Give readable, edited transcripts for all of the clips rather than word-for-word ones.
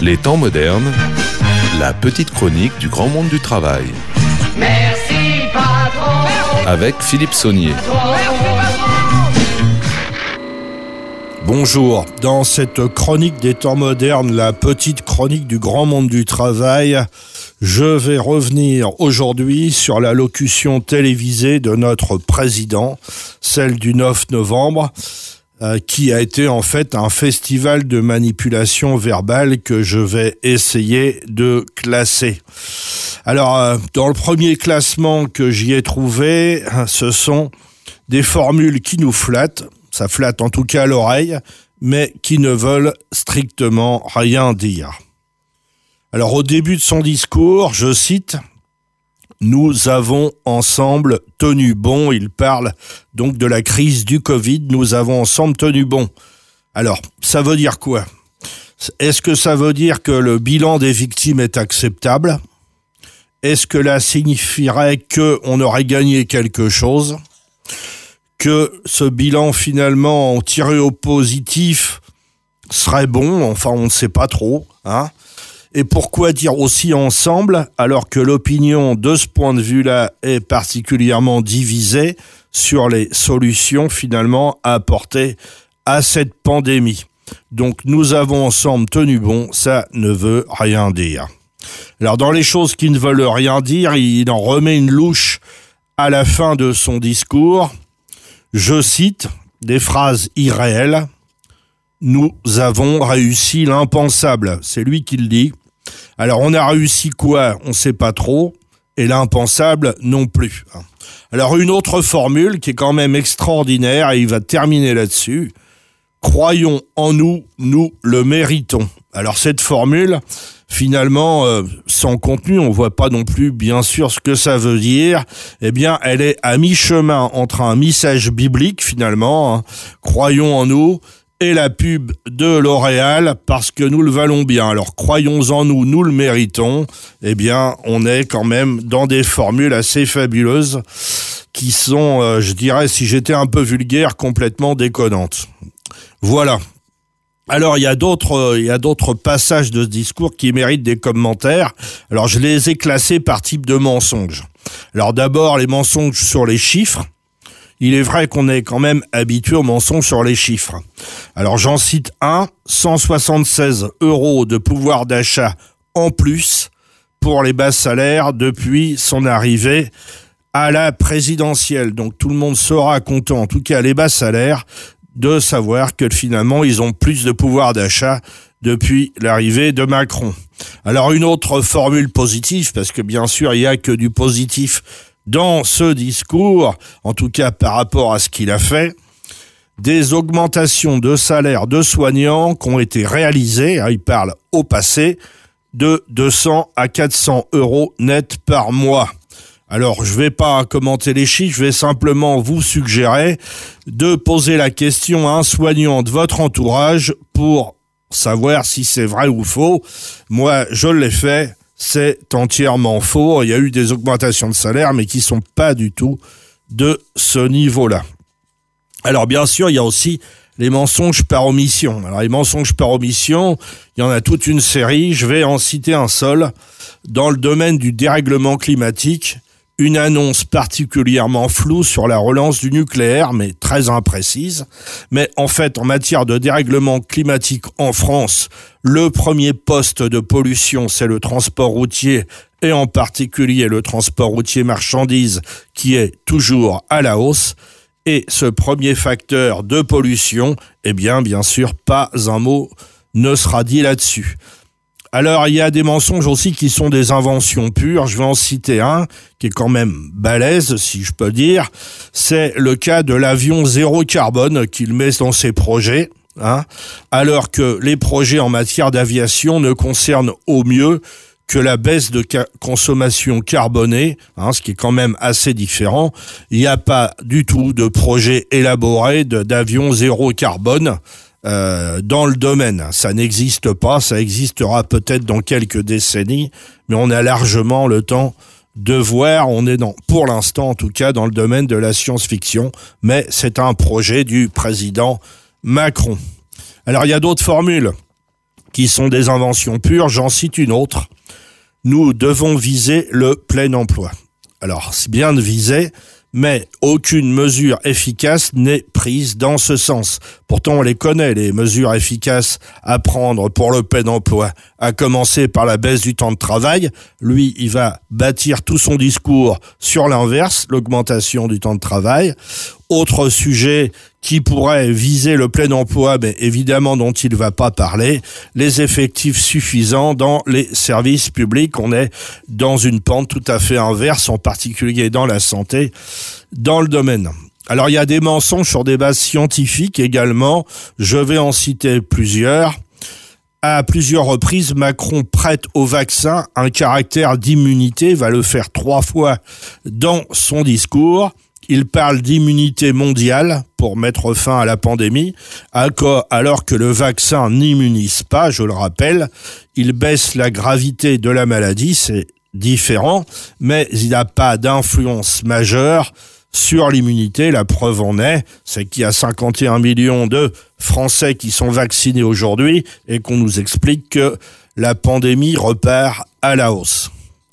Les temps modernes, la petite chronique du grand monde du travail. Merci patron. Avec Philippe Saunier. Bonjour, dans cette chronique des temps modernes, la petite chronique du grand monde du travail, je vais revenir aujourd'hui sur l'allocution télévisée de notre président, celle du 9 novembre, qui a été en fait un festival de manipulation verbale que je vais essayer de classer. Alors, dans le premier classement que j'y ai trouvé, ce sont des formules qui nous flattent, ça flatte en tout cas l'oreille, mais qui ne veulent strictement rien dire. Alors, au début de son discours, je cite: « Nous avons ensemble tenu bon », il parle donc de la crise du Covid, « Nous avons ensemble tenu bon ». Alors, ça veut dire quoi ? Est-ce que ça veut dire que le bilan des victimes est acceptable ? Est-ce que là signifierait qu'on aurait gagné quelque chose ? Que ce bilan finalement tiré au positif serait bon ? Enfin, on ne sait pas trop, hein ? Et pourquoi dire aussi ensemble, alors que l'opinion de ce point de vue-là est particulièrement divisée sur les solutions finalement à apporter à cette pandémie. Donc nous avons ensemble tenu bon, ça ne veut rien dire. Alors dans les choses qui ne veulent rien dire, il en remet une louche à la fin de son discours. Je cite des phrases irréelles. « Nous avons réussi l'impensable », c'est lui qui le dit. Alors, on a réussi quoi ? On ne sait pas trop. Et l'impensable non plus. Alors, une autre formule qui est quand même extraordinaire, et il va terminer là-dessus. Croyons en nous, nous le méritons. Alors, cette formule, finalement, sans contenu, on ne voit pas non plus, bien sûr, ce que ça veut dire. Eh bien, elle est à mi-chemin entre un message biblique, finalement, croyons en nous, et la pub de L'Oréal, parce que nous le valons bien. Alors, croyons en nous, nous le méritons. Eh bien, on est quand même dans des formules assez fabuleuses qui sont, je dirais, si j'étais un peu vulgaire, complètement déconnantes. Voilà. Alors, il y a d'autres passages de ce discours qui méritent des commentaires. Alors, je les ai classés par type de mensonges. Alors, d'abord, les mensonges sur les chiffres. Il est vrai qu'on est quand même habitué aux mensonges sur les chiffres. Alors j'en cite un, 176 € de pouvoir d'achat en plus pour les bas salaires depuis son arrivée à la présidentielle. Donc tout le monde sera content, en tout cas les bas salaires, de savoir que finalement ils ont plus de pouvoir d'achat depuis l'arrivée de Macron. Alors une autre formule positive, parce que bien sûr il n'y a que du positif dans ce discours, en tout cas par rapport à ce qu'il a fait, des augmentations de salaire de soignants qui ont été réalisées, il parle au passé, de 200 à 400 € net par mois. Alors, je ne vais pas commenter les chiffres, je vais simplement vous suggérer de poser la question à un soignant de votre entourage pour savoir si c'est vrai ou faux. Moi, je l'ai fait. C'est entièrement faux. Il y a eu des augmentations de salaire, mais qui sont pas du tout de ce niveau-là. Alors, bien sûr, il y a aussi les mensonges par omission. Alors, les mensonges par omission, il y en a toute une série. Je vais en citer un seul. Dans le domaine du dérèglement climatique, une annonce particulièrement floue sur la relance du nucléaire, mais très imprécise. Mais en fait, en matière de dérèglement climatique en France, le premier poste de pollution, c'est le transport routier, et en particulier le transport routier marchandises, qui est toujours à la hausse. Et ce premier facteur de pollution, eh bien sûr, pas un mot ne sera dit là-dessus. Alors, il y a des mensonges aussi qui sont des inventions pures. Je vais en citer un qui est quand même balèze, si je peux dire. C'est le cas de l'avion zéro carbone qu'il met dans ses projets, alors que les projets en matière d'aviation ne concernent au mieux que la baisse de consommation carbonée, ce qui est quand même assez différent. Il n'y a pas du tout de projet élaboré d'avion zéro carbone dans le domaine. Ça n'existe pas, ça existera peut-être dans quelques décennies, mais on a largement le temps de voir. On est pour l'instant en tout cas dans le domaine de la science-fiction, mais c'est un projet du président Macron. Alors il y a d'autres formules qui sont des inventions pures. J'en cite une autre. Nous devons viser le plein emploi. Alors, c'est bien de viser, mais aucune mesure efficace n'est prise dans ce sens. Pourtant, on les connaît, les mesures efficaces à prendre pour le plein emploi, à commencer par la baisse du temps de travail. Lui, il va bâtir tout son discours sur l'inverse, l'augmentation du temps de travail. Autre sujet qui pourrait viser le plein emploi, mais évidemment dont il ne va pas parler, les effectifs suffisants dans les services publics. On est dans une pente tout à fait inverse, en particulier dans la santé, dans le domaine. Alors il y a des mensonges sur des bases scientifiques également, je vais en citer plusieurs. À plusieurs reprises, Macron prête au vaccin un caractère d'immunité, va le faire 3 fois dans son discours. Il parle d'immunité mondiale pour mettre fin à la pandémie, alors que le vaccin n'immunise pas, je le rappelle. Il baisse la gravité de la maladie, c'est différent, mais il n'a pas d'influence majeure sur l'immunité. La preuve en est, c'est qu'il y a 51 millions de Français qui sont vaccinés aujourd'hui et qu'on nous explique que la pandémie repart à la hausse.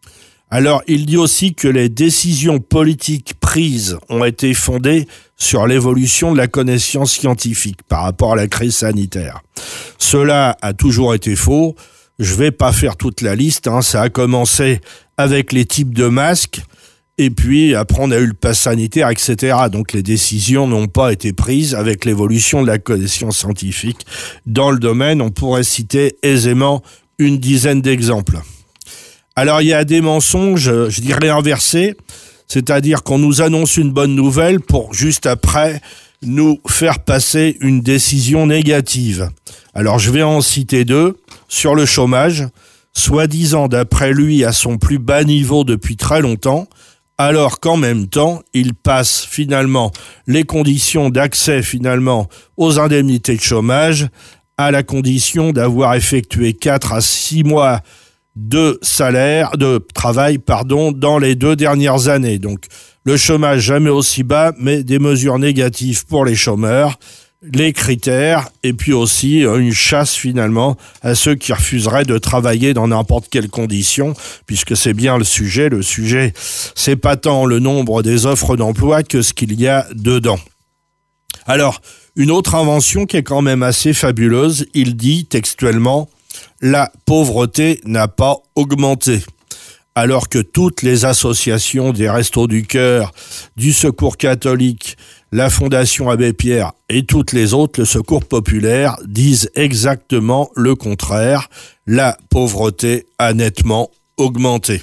Alors, il dit aussi que les décisions politiques prises ont été fondées sur l'évolution de la connaissance scientifique par rapport à la crise sanitaire. Cela a toujours été faux. Je vais pas faire toute la liste, Ça a commencé avec les types de masques, et puis après on a eu le pass sanitaire, etc. Donc les décisions n'ont pas été prises avec l'évolution de la connaissance scientifique. Dans le domaine, on pourrait citer aisément une dizaine d'exemples. Alors il y a des mensonges, je dirais inversés, c'est-à-dire qu'on nous annonce une bonne nouvelle pour juste après nous faire passer une décision négative. Alors je vais en citer 2. Sur le chômage, soi-disant d'après lui à son plus bas niveau depuis très longtemps, alors qu'en même temps, il passe finalement les conditions d'accès finalement aux indemnités de chômage à la condition d'avoir effectué 4 à 6 mois de travail, dans les 2 dernières années. Donc, le chômage jamais aussi bas, mais des mesures négatives pour les chômeurs, les critères, et puis aussi une chasse finalement à ceux qui refuseraient de travailler dans n'importe quelle condition, puisque c'est bien le sujet. Le sujet, c'est pas tant le nombre des offres d'emploi que ce qu'il y a dedans. Alors, une autre invention qui est quand même assez fabuleuse, il dit textuellement: la pauvreté n'a pas augmenté. Alors que toutes les associations des Restos du Cœur, du Secours catholique, la Fondation Abbé Pierre et toutes les autres, le Secours populaire, disent exactement le contraire. La pauvreté a nettement augmenté.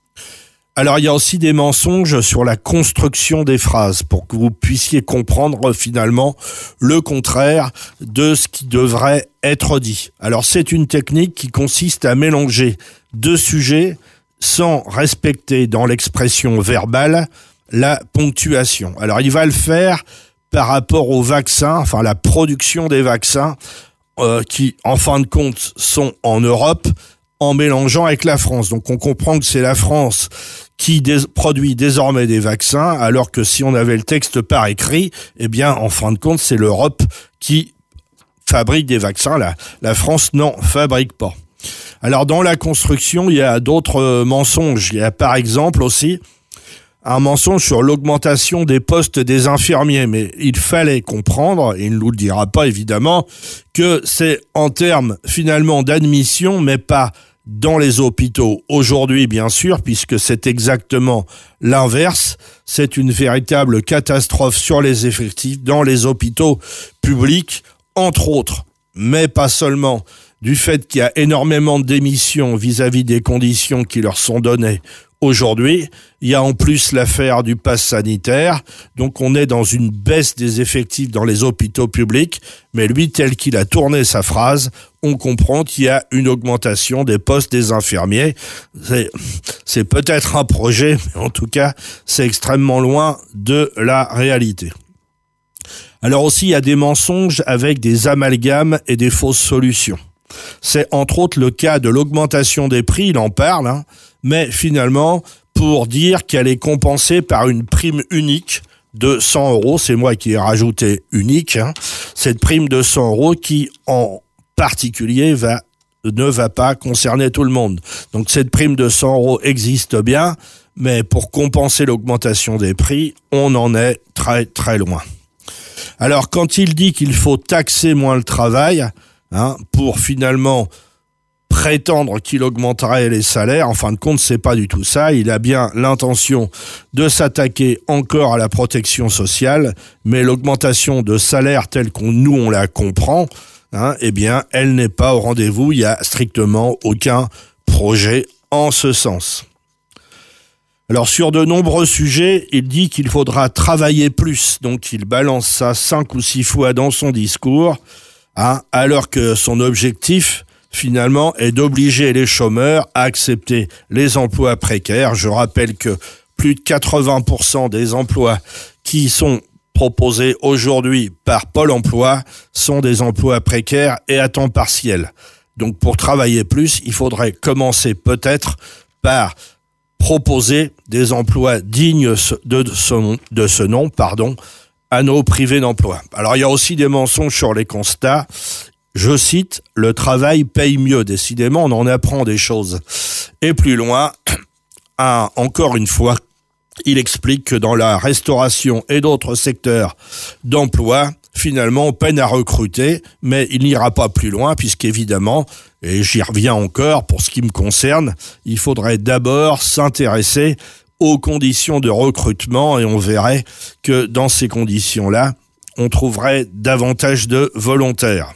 Alors il y a aussi des mensonges sur la construction des phrases pour que vous puissiez comprendre finalement le contraire de ce qui devrait être dit. Alors c'est une technique qui consiste à mélanger 2 sujets sans respecter dans l'expression verbale la ponctuation. Alors il va le faire par rapport aux vaccins, la production des vaccins qui en fin de compte sont en Europe, en mélangeant avec la France. Donc on comprend que c'est la France qui produit désormais des vaccins, alors que si on avait le texte par écrit, en fin de compte, c'est l'Europe qui fabrique des vaccins. La France n'en fabrique pas. Alors dans la construction, il y a d'autres mensonges. Il y a par exemple aussi un mensonge sur l'augmentation des postes des infirmiers, mais il fallait comprendre, et il ne nous le dira pas évidemment, que c'est en termes finalement d'admission, mais pas dans les hôpitaux aujourd'hui, bien sûr, puisque c'est exactement l'inverse. C'est une véritable catastrophe sur les effectifs dans les hôpitaux publics, entre autres, mais pas seulement, du fait qu'il y a énormément de démissions vis-à-vis des conditions qui leur sont données aujourd'hui. Il y a en plus l'affaire du pass sanitaire, donc on est dans une baisse des effectifs dans les hôpitaux publics, mais lui, tel qu'il a tourné sa phrase, on comprend qu'il y a une augmentation des postes des infirmiers. C'est peut-être un projet, mais en tout cas, c'est extrêmement loin de la réalité. Alors aussi, il y a des mensonges avec des amalgames et des fausses solutions. C'est entre autres le cas de l'augmentation des prix, il en parle, mais finalement, pour dire qu'elle est compensée par une prime unique de 100 €, c'est moi qui ai rajouté unique, cette prime de 100 € qui, en particulier, va ne va pas concerner tout le monde. Donc cette prime de 100 € existe bien, mais pour compenser l'augmentation des prix, on en est très très loin. Alors quand il dit qu'il faut taxer moins le travail, pour finalement prétendre qu'il augmenterait les salaires, en fin de compte, c'est pas du tout ça. Il a bien l'intention de s'attaquer encore à la protection sociale, mais l'augmentation de salaire telle on la comprend, eh bien, elle n'est pas au rendez-vous. Il y a strictement aucun projet en ce sens. Alors, sur de nombreux sujets, il dit qu'il faudra travailler plus. Donc, il balance ça 5 ou 6 fois dans son discours, alors que son objectif, finalement, est d'obliger les chômeurs à accepter les emplois précaires. Je rappelle que plus de 80% des emplois qui sont proposés aujourd'hui par Pôle emploi sont des emplois précaires et à temps partiel. Donc, pour travailler plus, il faudrait commencer peut-être par proposer des emplois dignes de ce nom, à nos privés d'emploi. Alors, il y a aussi des mensonges sur les constats. Je cite, « Le travail paye mieux ». Décidément, on en apprend des choses. Et plus loin, encore une fois, il explique que dans la restauration et d'autres secteurs d'emploi, finalement, on peine à recruter, mais il n'ira pas plus loin puisqu'évidemment, et j'y reviens encore, pour ce qui me concerne, il faudrait d'abord s'intéresser aux conditions de recrutement et on verrait que dans ces conditions-là, on trouverait davantage de volontaires.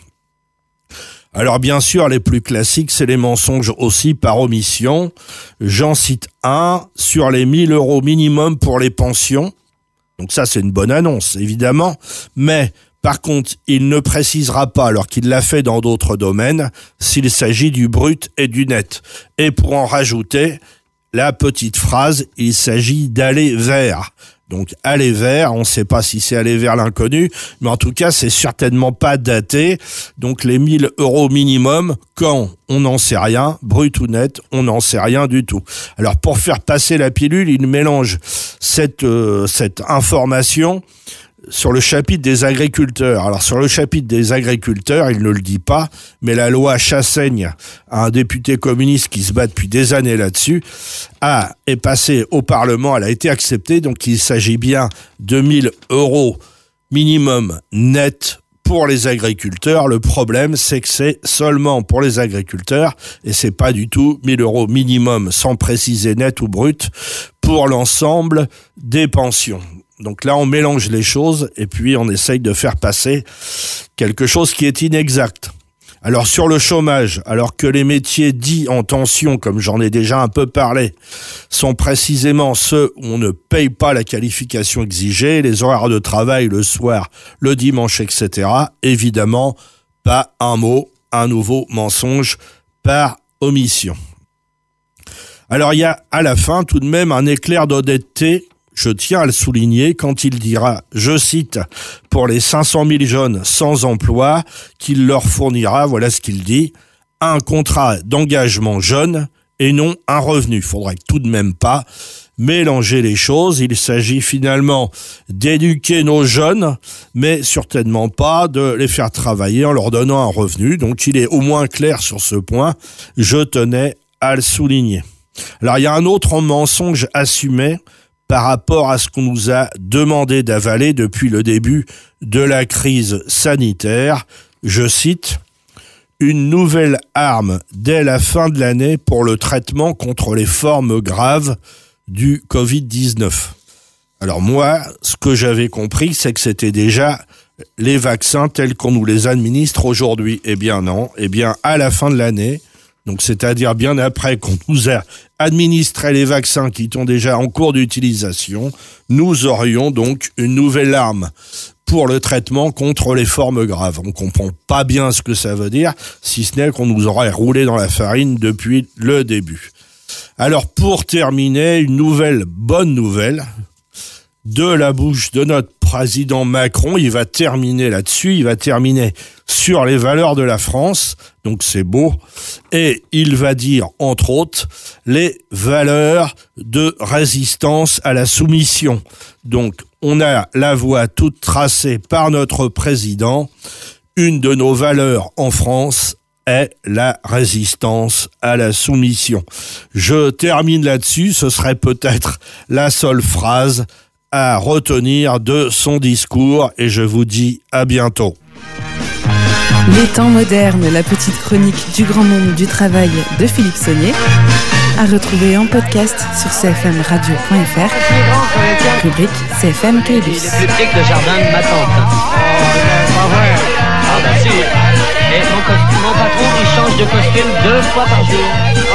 Alors bien sûr, les plus classiques, c'est les mensonges aussi par omission. J'en cite un sur les 1 000 € minimum pour les pensions. Donc ça, c'est une bonne annonce, évidemment. Mais par contre, il ne précisera pas, alors qu'il l'a fait dans d'autres domaines, s'il s'agit du brut et du net. Et pour en rajouter, la petite phrase, il s'agit d'aller vers. Donc aller vers, on ne sait pas si c'est aller vers l'inconnu, mais en tout cas c'est certainement pas daté. Donc les 1 000 € minimum, quand on n'en sait rien, brut ou net, on n'en sait rien du tout. Alors pour faire passer la pilule, il mélange cette information sur le chapitre des agriculteurs. Alors sur le chapitre des agriculteurs, il ne le dit pas, mais la Chassaigne, un député communiste qui se bat depuis des années là-dessus, est passée au Parlement, elle a été acceptée, donc il s'agit bien de 1 000 € minimum net pour les agriculteurs. Le problème, c'est que c'est seulement pour les agriculteurs et c'est pas du tout 1 000 € minimum, sans préciser net ou brut, pour l'ensemble des pensions. Donc là, on mélange les choses et puis on essaye de faire passer quelque chose qui est inexact. Alors sur le chômage, alors que les métiers dits en tension, comme j'en ai déjà un peu parlé, sont précisément ceux où on ne paye pas la qualification exigée, les horaires de travail le soir, le dimanche, etc. Évidemment, pas un mot, un nouveau mensonge par omission. Alors il y a à la fin tout de même un éclair d'honnêteté. Je tiens à le souligner quand il dira, je cite, pour les 500 000 jeunes sans emploi, qu'il leur fournira, voilà ce qu'il dit, un contrat d'engagement jeune et non un revenu. Il faudrait tout de même pas mélanger les choses. Il s'agit finalement d'éduquer nos jeunes, mais certainement pas de les faire travailler en leur donnant un revenu. Donc il est au moins clair sur ce point. Je tenais à le souligner. Alors il y a un autre mensonge assumé par rapport à ce qu'on nous a demandé d'avaler depuis le début de la crise sanitaire. Je cite, « Une nouvelle arme dès la fin de l'année pour le traitement contre les formes graves du Covid-19 ». Alors moi, ce que j'avais compris, c'est que c'était déjà les vaccins tels qu'on nous les administre aujourd'hui. Eh bien non, eh bien à la fin de l'année, donc c'est-à-dire bien après qu'on nous a administré les vaccins qui sont déjà en cours d'utilisation, nous aurions donc une nouvelle arme pour le traitement contre les formes graves. On ne comprend pas bien ce que ça veut dire, si ce n'est qu'on nous aurait roulé dans la farine depuis le début. Alors pour terminer, une bonne nouvelle de la bouche de notre président Macron. Il va terminer là-dessus, il va terminer sur les valeurs de la France, donc c'est beau, et il va dire, entre autres, les valeurs de résistance à la soumission. Donc, on a la voie toute tracée par notre président. Une de nos valeurs en France est la résistance à la soumission. Je termine là-dessus, ce serait peut-être la seule phrase à retenir de son discours et je vous dis à bientôt. Les temps modernes, la petite chronique du grand monde du travail de Philippe Saunier, à retrouver en podcast sur cfmradio.fr, rubrique CFM Caylus. Il est plus petit que le jardin de ma tante. Ah bah si. Et mon patron, il change de costume 2 fois par jour.